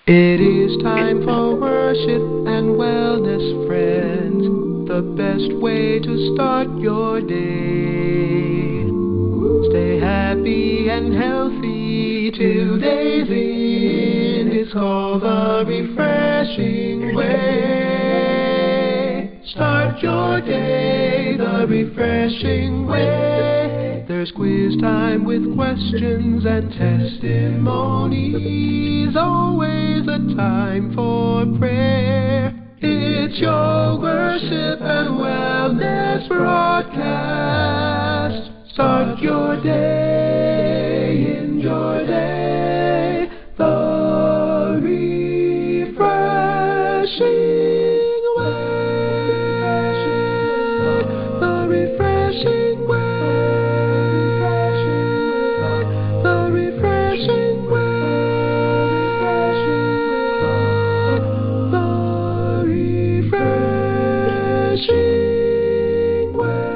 It is time for worship and wellness, friends. The best way to start your day. Stay happy and healthy till day's end. It's called the refreshing way. Start your day the refreshing way. There's quiz time with questions and testimonies. Always a time for prayer. It's your worship and wellness broadcast. Start your day, enjoy day, the refreshing way, the refreshing way, the refreshing way, the refreshing way.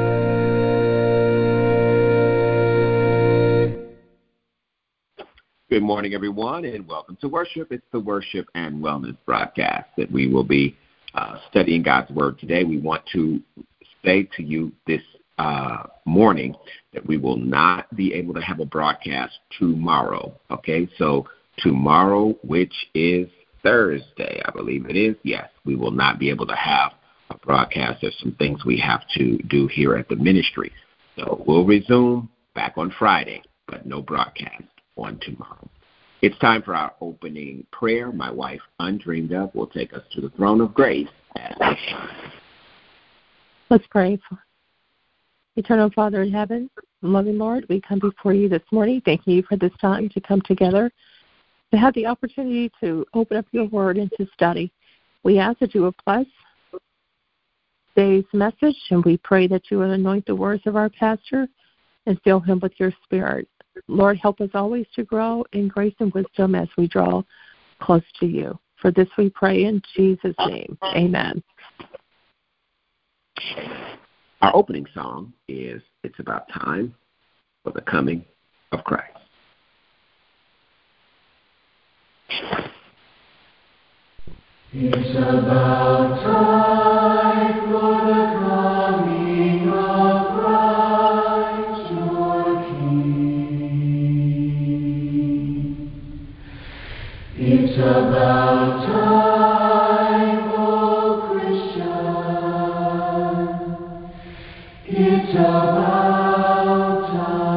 Good morning, everyone, and welcome to worship. It's the Worship and Wellness broadcast that we will be studying God's Word today. We want to say to you this morning that we will not be able to have a broadcast tomorrow, okay? So tomorrow, which is Thursday, I believe it is, yes, we will not be able to have a broadcast. There's some things we have to do here at the ministry. So we'll resume back on Friday, but no broadcast on tomorrow. It's time for our opening prayer. My wife, Undreamed Of, will take us to the throne of grace at this time. Let's pray. Eternal Father in heaven, loving Lord, we come before you this morning, thanking you for this time to come together, to have the opportunity to open up your word and to study. We ask that you will bless today's message, and we pray that you will anoint the words of our pastor and fill him with your spirit. Lord, help us always to grow in grace and wisdom as we draw close to you. For this we pray in Jesus' name. Amen. Our opening song is It's About Time for the Coming of Christ. It's about time for the coming of Christ, your King. It's about time, oh Christian. It's about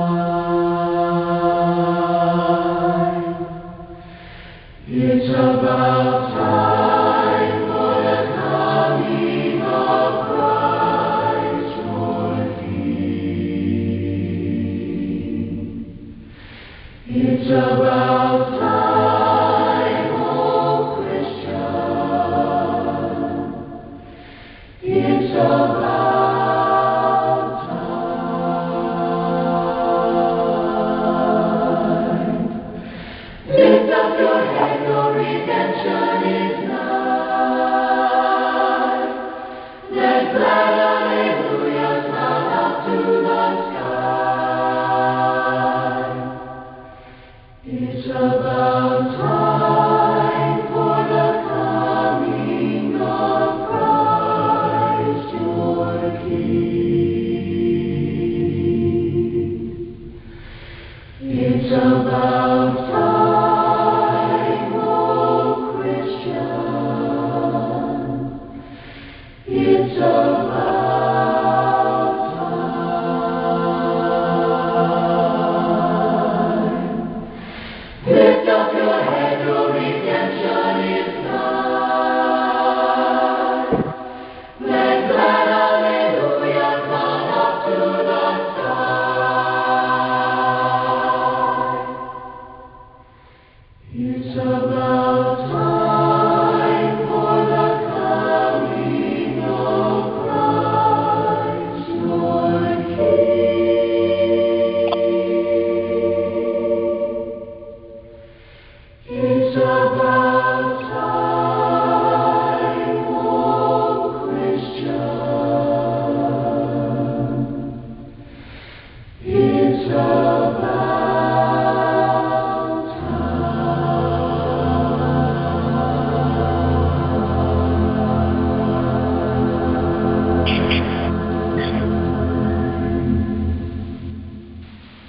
time. It's about time for the coming of Christ, your King. It's about time, oh Christian. It's about time.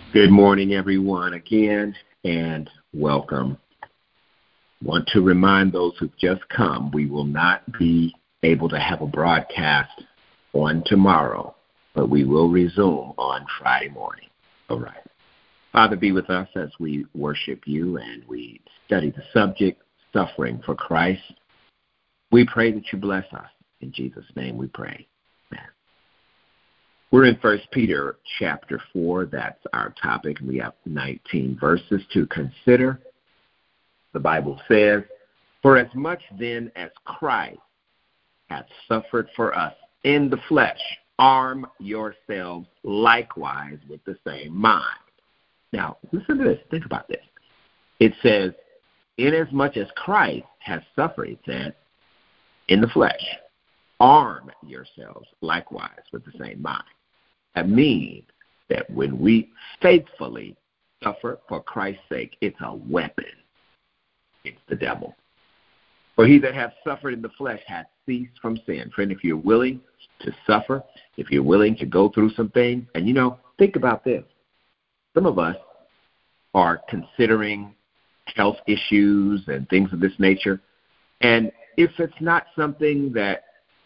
Good morning, everyone, again, and welcome. Want to remind those who've just come, we will not be able to have a broadcast on tomorrow, but we will resume on Friday morning. All right. Father, be with us as we worship you and we study the subject, suffering for Christ. We pray that you bless us. In Jesus' name we pray. Amen. We're in 1 Peter chapter 4. That's our topic. We have 19 verses to consider. The Bible says, "For as much then as Christ hath suffered for us in the flesh, arm yourselves likewise with the same mind." Now, listen to this. Think about this. It says, "Inasmuch as Christ has suffered," it said, "in the flesh, arm yourselves likewise with the same mind." That means that when we faithfully suffer for Christ's sake, it's a weapon. It's the devil. "For he that hath suffered in the flesh hath ceased from sin." Friend, if you're willing to suffer, if you're willing to go through some things, and think about this. Some of us are considering health issues and things of this nature, and if it's not something that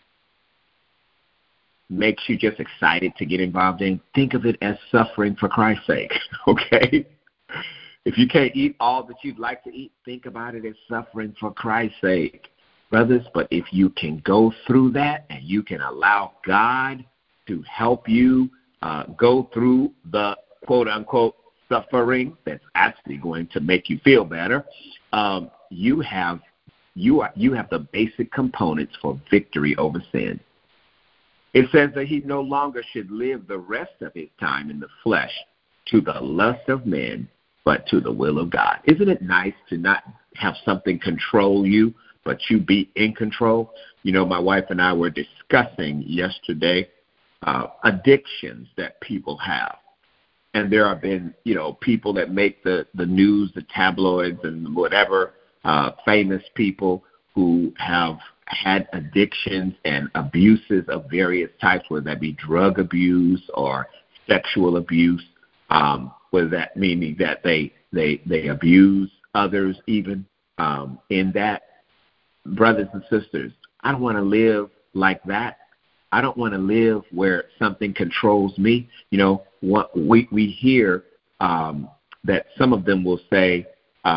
makes you just excited to get involved in, think of it as suffering for Christ's sake, okay? If you can't eat all that you'd like to eat, think about it as suffering for Christ's sake, brothers. But if you can go through that and you can allow God to help you go through the quote-unquote suffering that's actually going to make you feel better, you have the basic components for victory over sin. It says that he no longer should live the rest of his time in the flesh to the lust of men, but to the will of God. Isn't it nice to not have something control you, but you be in control? My wife and I were discussing yesterday addictions that people have. And there have been, people that make the news, the tabloids and whatever, famous people who have had addictions and abuses of various types, whether that be drug abuse or sexual abuse, whether that meaning that they abuse others even in that. Brothers and sisters, I don't want to live like that. I don't want to live where something controls me. We hear that some of them will say,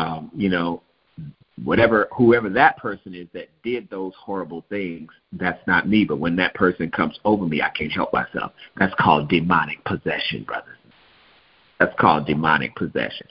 whoever that person is that did those horrible things, that's not me. But when that person comes over me, I can't help myself. That's called demonic possession, brothers. That's called demonic possession.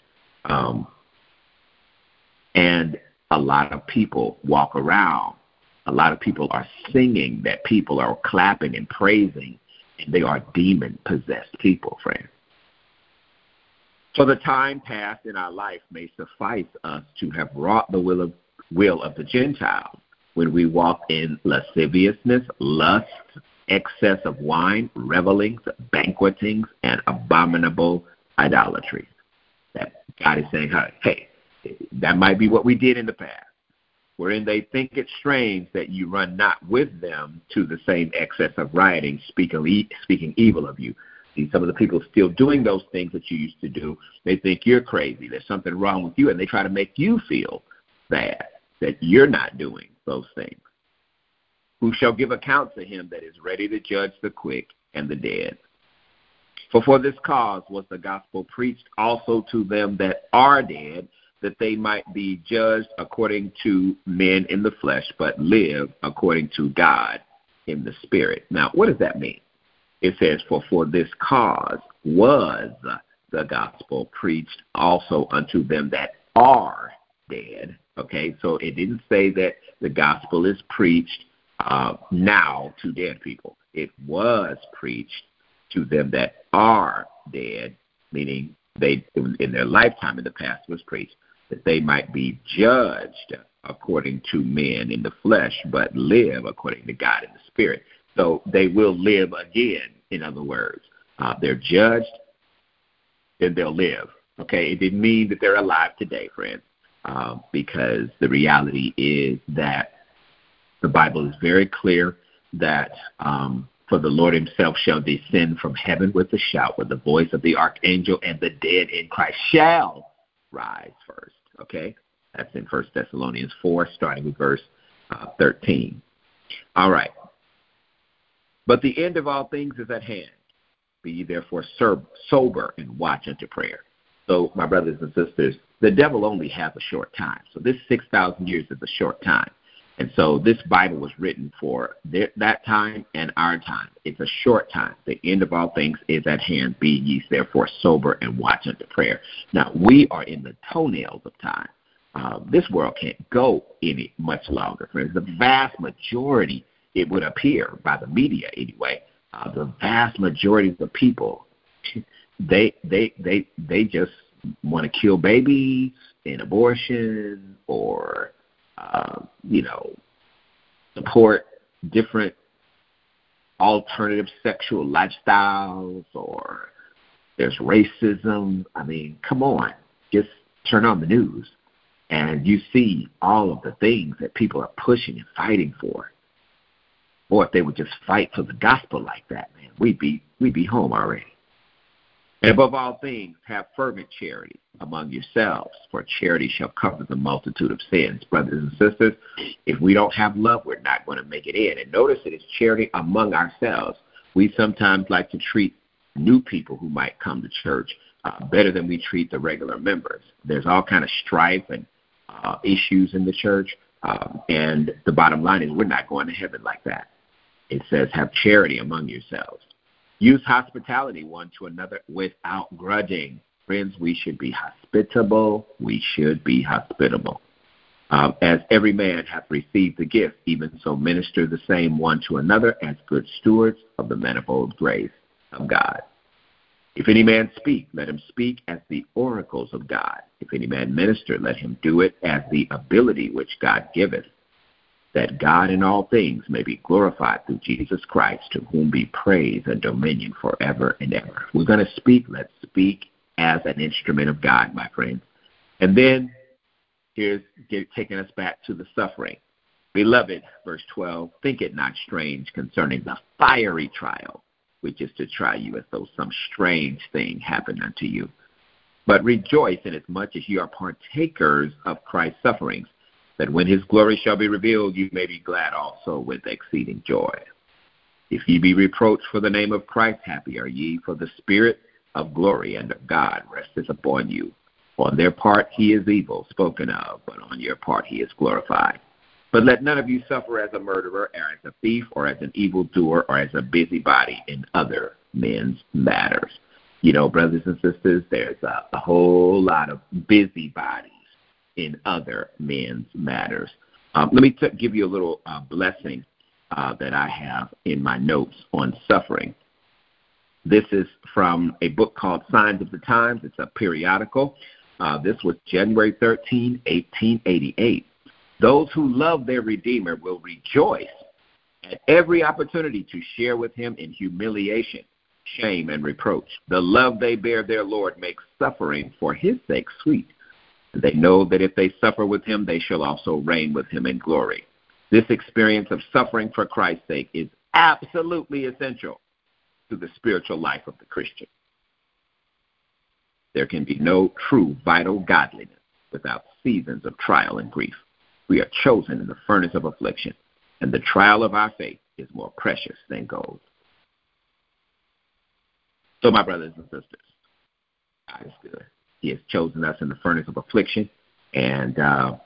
And a lot of people walk around. A lot of people are singing that people are clapping and praising, and they are demon-possessed people, friends. For the time past in our life may suffice us to have wrought the will of the Gentiles when we walk in lasciviousness, lust, excess of wine, revelings, banquetings, and abominable idolatry. That God is saying, hey, that might be what we did in the past, wherein they think it strange that you run not with them to the same excess of rioting, speaking evil of you. See, some of the people still doing those things that you used to do, they think you're crazy. There's something wrong with you, and they try to make you feel bad that you're not doing those things. Who shall give account to him that is ready to judge the quick and the dead? For this cause was the gospel preached also to them that are dead, that they might be judged according to men in the flesh, but live according to God in the spirit. Now, what does that mean? It says, for this cause was the gospel preached also unto them that are dead. Okay, so it didn't say that the gospel is preached now to dead people. It was preached to them that are dead, meaning they, in their lifetime in the past, was preached, that they might be judged according to men in the flesh, but live according to God in the spirit. So they will live again, in other words. They're judged, then they'll live. Okay, it didn't mean that they're alive today, friends, because the reality is that the Bible is very clear that For the Lord himself shall descend from heaven with a shout, with the voice of the archangel, and the dead in Christ shall rise first. Okay? That's in 1 Thessalonians 4, starting with verse 13. All right. But the end of all things is at hand. Be ye therefore sober and watch unto prayer. So, my brothers and sisters, the devil only has a short time. So this 6,000 years is a short time. And so this Bible was written for that time and our time. It's a short time. The end of all things is at hand. Be ye therefore sober and watch unto prayer. Now, we are in the toenails of time. This world can't go any much longer. Friends, the vast majority, it would appear by the media anyway, the vast majority of the people, they just want to kill babies in abortion or, support different alternative sexual lifestyles, or there's racism. I mean, come on, just turn on the news and you see all of the things that people are pushing and fighting for. Boy, if they would just fight for the gospel like that, man, we'd be home already. And above all things, have fervent charity among yourselves, for charity shall cover the multitude of sins. Brothers and sisters, if we don't have love, we're not going to make it in. And notice it is charity among ourselves. We sometimes like to treat new people who might come to church better than we treat the regular members. There's all kind of strife and issues in the church, and the bottom line is we're not going to heaven like that. It says, have charity among yourselves. Use hospitality one to another without grudging. Friends, we should be hospitable. We should be hospitable. As every man hath received the gift, even so minister the same one to another as good stewards of the manifold grace of God. If any man speak, let him speak as the oracles of God. If any man minister, let him do it as the ability which God giveth, that God in all things may be glorified through Jesus Christ, to whom be praise and dominion forever and ever. If we're going to speak, let's speak as an instrument of God, my friends. And then here's taking us back to the suffering. Beloved, verse 12, think it not strange concerning the fiery trial, which is to try you as though some strange thing happened unto you. But rejoice inasmuch as ye are partakers of Christ's sufferings, that when his glory shall be revealed, you may be glad also with exceeding joy. If ye be reproached for the name of Christ, happy are ye, for the Spirit of glory and of God resteth upon you. On their part he is evil spoken of, but on your part he is glorified. But let none of you suffer as a murderer, or as a thief, or as an evildoer, or as a busybody in other men's matters. You know, brothers and sisters, there's a whole lot of busybodies in other men's matters. Let me give you a little blessing that I have in my notes on suffering. This is from a book called Signs of the Times. It's a periodical. This was January 13, 1888. Those who love their Redeemer will rejoice at every opportunity to share with him in humiliation, shame, and reproach. The love they bear their Lord makes suffering for his sake sweet. They know that if they suffer with him, they shall also reign with him in glory. This experience of suffering for Christ's sake is absolutely essential to the spiritual life of the Christian. There can be no true vital godliness without seasons of trial and grief. We are chosen in the furnace of affliction, and the trial of our faith is more precious than gold. So, my brothers and sisters, God is good. He has chosen us in the furnace of affliction, and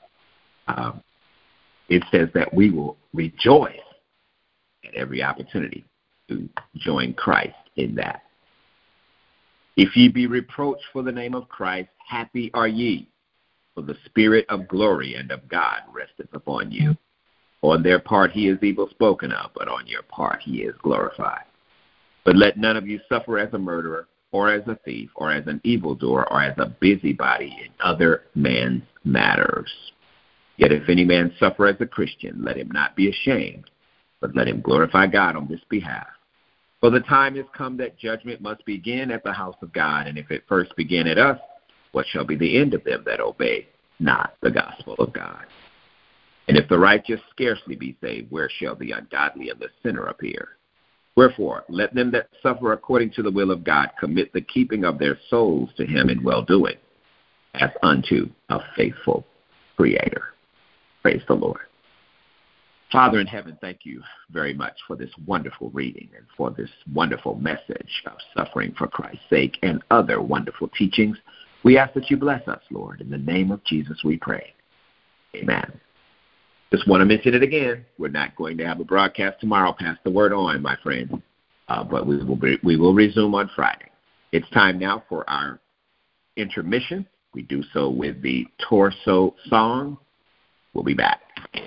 it says that we will rejoice at every opportunity to join Christ in that. If ye be reproached for the name of Christ, happy are ye, for the Spirit of glory and of God resteth upon you. On their part he is evil spoken of, but on your part he is glorified. But let none of you suffer as a murderer, or as a thief, or as an evildoer, or as a busybody in other men's matters. Yet if any man suffer as a Christian, let him not be ashamed, but let him glorify God on this behalf. For the time is come that judgment must begin at the house of God, and if it first begin at us, what shall be the end of them that obey not the gospel of God? And if the righteous scarcely be saved, where shall the ungodly and the sinner appear? Wherefore, let them that suffer according to the will of God commit the keeping of their souls to him in well-doing, as unto a faithful Creator. Praise the Lord. Father in heaven, thank you very much for this wonderful reading and for this wonderful message of suffering for Christ's sake and other wonderful teachings. We ask that you bless us, Lord. In the name of Jesus we pray. Amen. Just want to mention it again. We're not going to have a broadcast tomorrow. Pass the word on, my friend. But we will resume on Friday. It's time now for our intermission. We do so with the Torso song. We'll be back.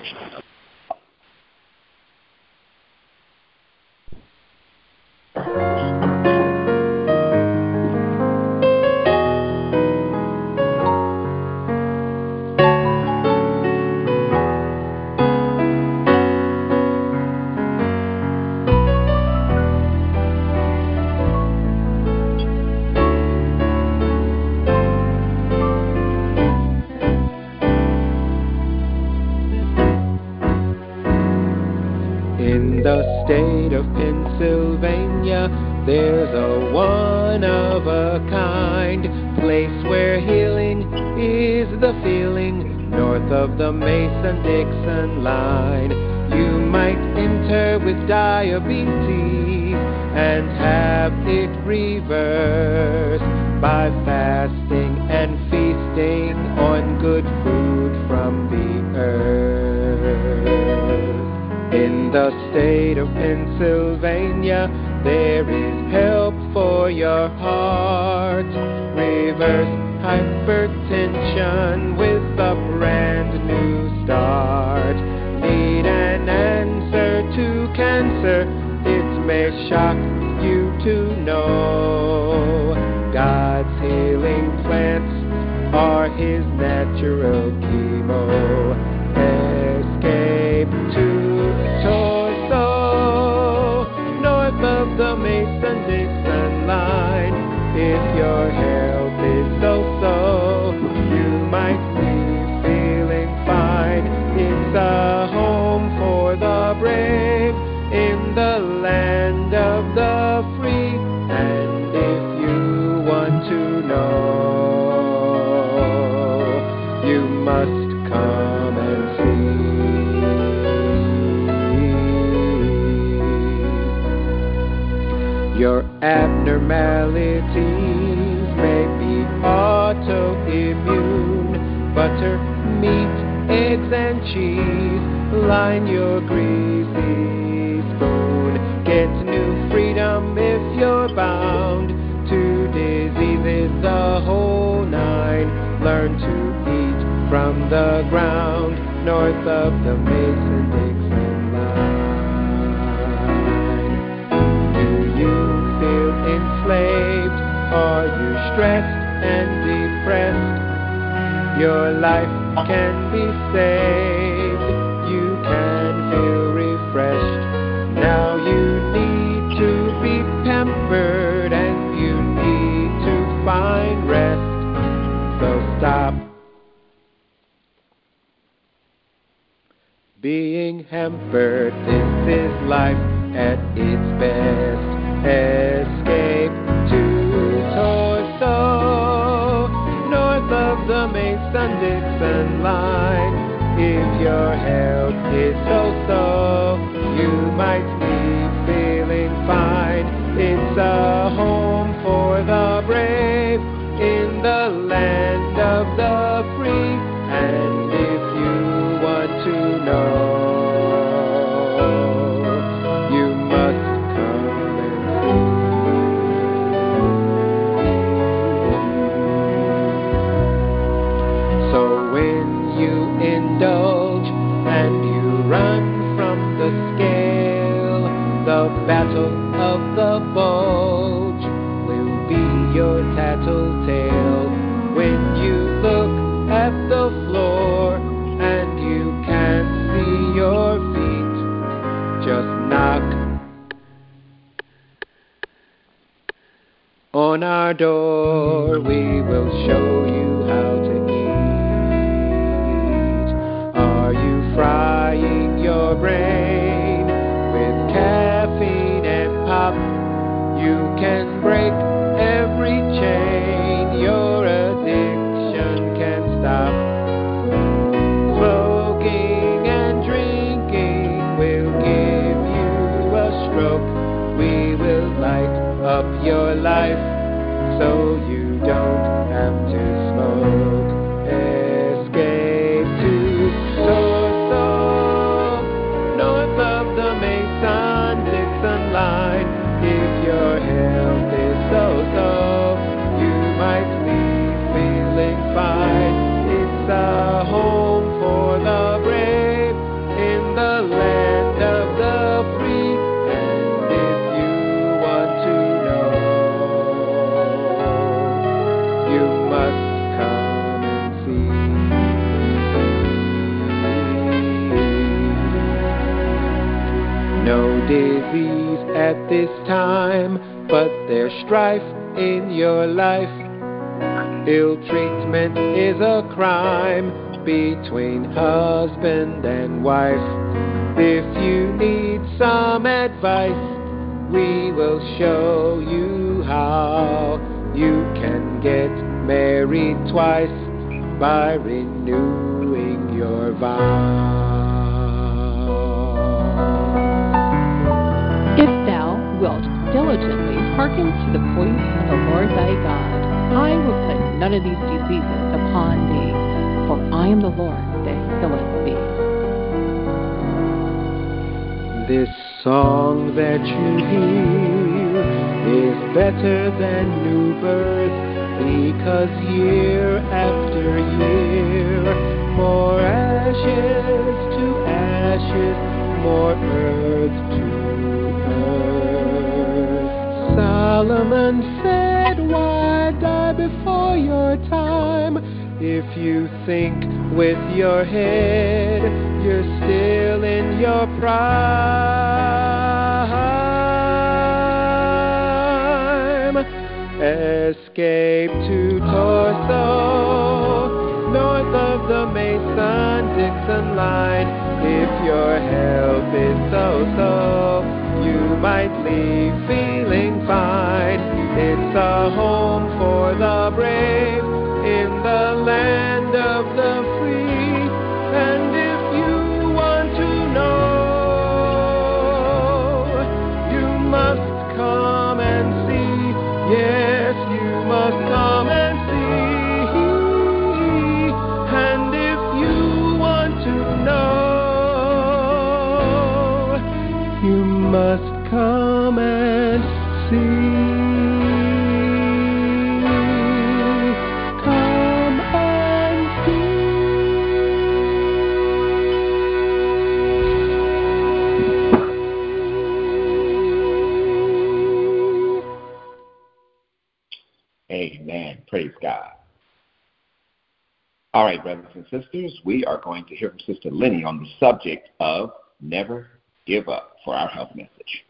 In the state of Pennsylvania, there's a one-of-a-kind place where healing is the feeling, north of the Mason-Dixon line. You might enter with diabetes and have it reversed by fasting and feasting on good food from the earth. In the state of Pennsylvania, there is help for your heart. Reverse hypertension with a brand new start. Need an answer to cancer? It may shock you to know God's healing plants are his natural chemo. Escape to Torso, north of the Mason-Dixon line. If your health is so-so, you might be feeling fine. It's a home for the brave in the land of the free. And if you want to know, you must come and see. Your abnormalities may be autoimmune. Butter, meat, eggs, and cheese line your greasy spoon. Get new freedom if you're bound to diseases, the whole nine. Learn to eat from the ground, north of the Mason-Dixon line. Do you feel enslaved? Are you stressed and depressed? Your life can be saved. You can feel refreshed. Now you need to be pampered and you need to find rest. So stop being hampered. This is life at its best. Escape to Torso, north of the Mason-Dixon line. If your health is so-so, you might be feeling fine. It's a home for the brave in the land of the free. And if you want to know, you must come and see. So when you indulge and you run from the scale, the battle of the bulge will be your tattletale. When you look at the floor and you can't see your feet, just knock on our door. We will show you how to eat. Are you frying your brain with caffeine and up your life so you don't have to smoke. Escape to Torso, north of the Mason-Dixon line. If your health is so-so, you might leave feeling fine. It's a home for the brave in the land of the free. And if you want to know, you must come and see. No disease at this time, but there's strife in your life. Ill treatment is a crime between husband and wife. If you need some advice, we will show you how you can get married twice by renewing your vow. If thou wilt diligently hearken to the voice of the Lord thy God, I will put none of these diseases upon thee, for I am the Lord that healeth thee. This song that you hear is better than new birth, because year after year, more ashes to ashes, more earth to earth. Solomon said, why die before your time? If you think with your head, you're still in your prime. Escape to Torso, north of the Mason-Dixon line. If your health is so-so, you might leave feeling fine. It's a home for the brave in the land of the free. And if you want to know, you must come and see. Yes, you must come and see. And if you want to know, you must come and see. Come and see. Amen. Praise God. All right, brothers and sisters, we are going to hear from Sister Lenny on the subject of never give up for our health message.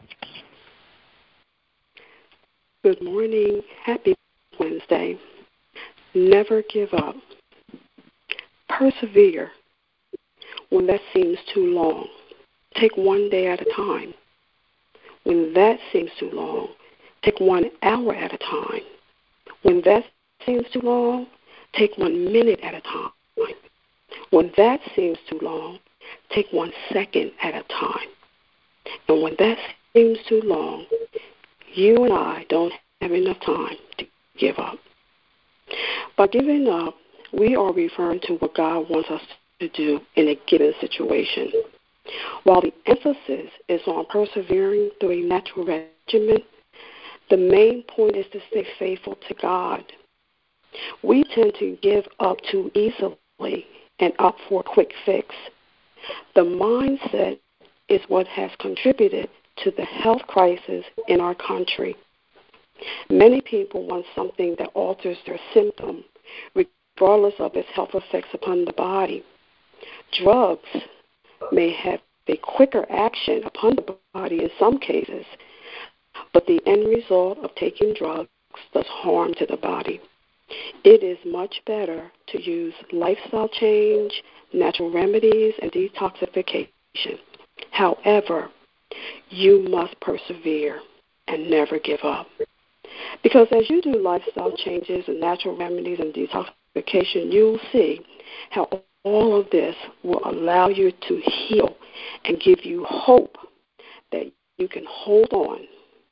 Good morning. Happy Wednesday. Never give up. Persevere when that seems too long. Take one day at a time. When that seems too long, take 1 hour at a time. When that seems too long, take 1 minute at a time. When that seems too long, take 1 second at a time. And when that seems too long, you and I don't have enough time to give up. By giving up, we are referring to what God wants us to do in a given situation. While the emphasis is on persevering through a natural regimen, the main point is to stay faithful to God. We tend to give up too easily and opt for a quick fix. The mindset is what has contributed to the health crisis in our country. Many people want something that alters their symptom, regardless of its health effects upon the body. Drugs may have a quicker action upon the body in some cases, but the end result of taking drugs does harm to the body. It is much better to use lifestyle change, natural remedies, and detoxification. However, you must persevere and never give up. Because as you do lifestyle changes and natural remedies and detoxification, you'll see how all of this will allow you to heal and give you hope that you can hold on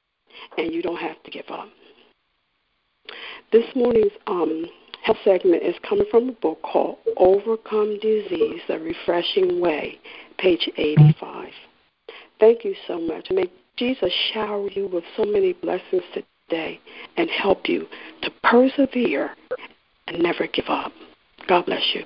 and you don't have to give up. This morning's health segment is coming from a book called Overcome Disease, A Refreshing Way, page 85. Thank you so much. May Jesus shower you with so many blessings today and help you to persevere and never give up. God bless you.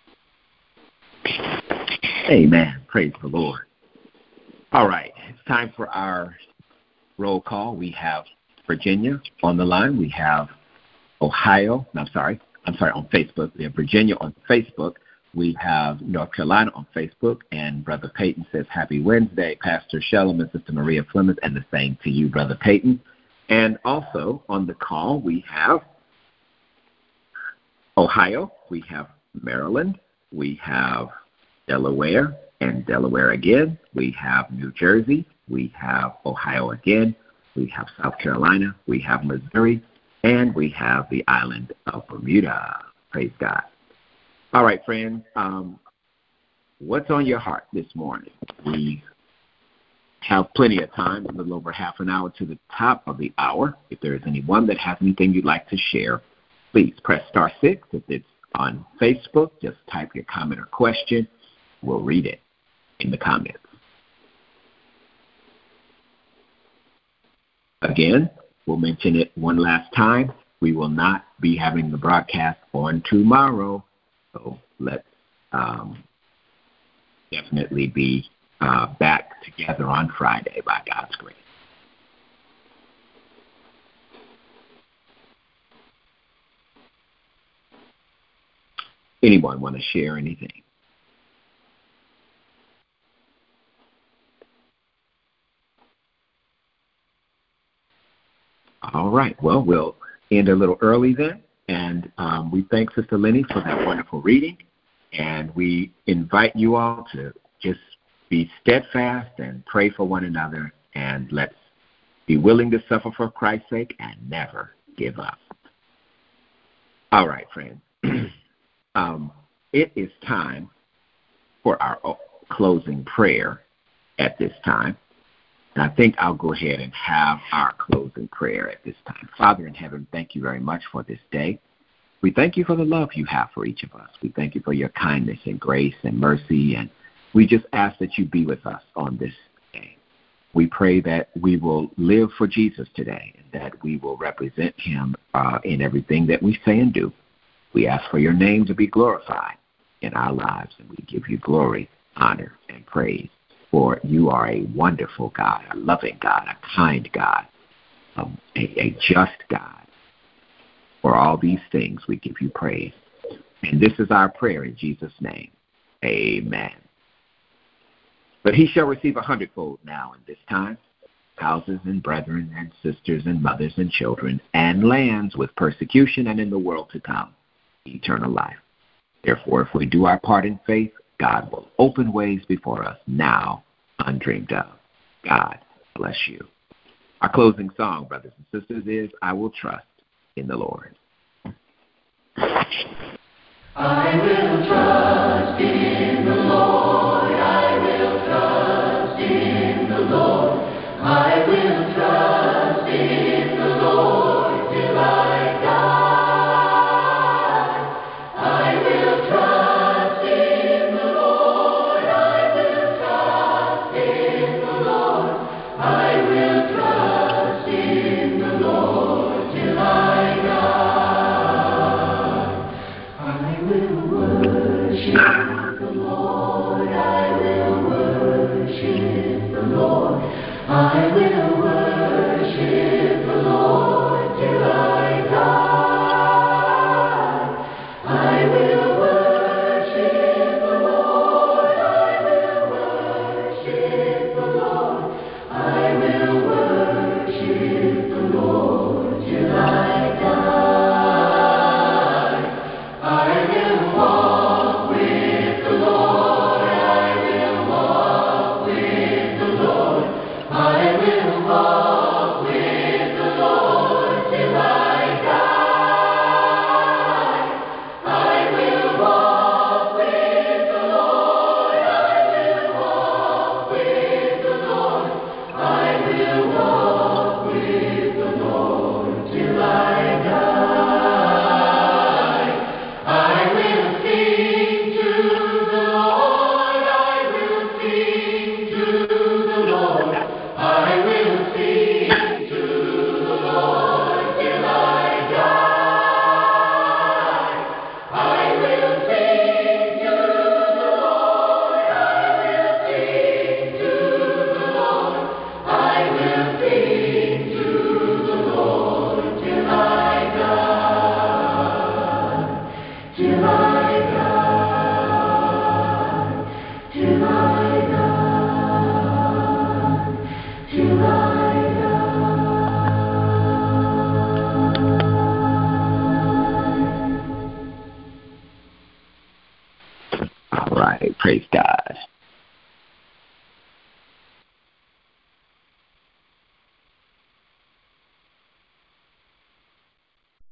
Amen. Praise the Lord. All right. It's time for our roll call. We have Virginia on the line. We have Ohio. No, I'm sorry, on Facebook. We have Virginia on Facebook. We have North Carolina on Facebook. And Brother Peyton says, Happy Wednesday, Pastor Shellam and Sister Maria Fleming, and the same to you, Brother Peyton. And also on the call, we have Ohio. We have Maryland. We have Delaware and Delaware again. We have New Jersey. We have Ohio again. We have South Carolina. We have Missouri. And we have the island of Bermuda. Praise God. All right, friends. What's on your heart this morning? We have plenty of time, a little over half an hour to the top of the hour. If there is anyone that has anything you'd like to share, please press *6. If it's on Facebook, just type your comment or question. We'll read it in the comments. Again, we'll mention it one last time. We will not be having the broadcast on tomorrow, so let's definitely be back together on Friday by God's grace. Anyone want to share anything? All right. Well, we'll end a little early then. And we thank Sister Lenny for that wonderful reading. And we invite you all to just be steadfast and pray for one another. And let's be willing to suffer for Christ's sake and never give up. All right, friends. It is time for our closing prayer at this time. And I think I'll go ahead and have our closing prayer at this time. Father in heaven, thank you very much for this day. We thank you for the love you have for each of us. We thank you for your kindness and grace and mercy. And we just ask that you be with us on this day. We pray that we will live for Jesus today and that we will represent him in everything that we say and do. We ask for your name to be glorified in our lives, and we give you glory, honor, and praise. For you are a wonderful God, a loving God, a kind God, a just God. For all these things, we give you praise. And this is our prayer in Jesus' name. Amen. But he shall receive 100-fold now in this time, houses and brethren and sisters and mothers and children, and lands with persecution, and in the world to come, eternal life. Therefore, if we do our part in faith, God will open ways before us now undreamed of. God bless you. Our closing song, brothers and sisters, is I Will Trust in the Lord. I will trust in the Lord. I will trust in the Lord. I will trust in the Lord till I die. I will trust in the Lord. I will trust in the Lord. I will trust in the Lord till I die. I will worship the Lord. Praise God.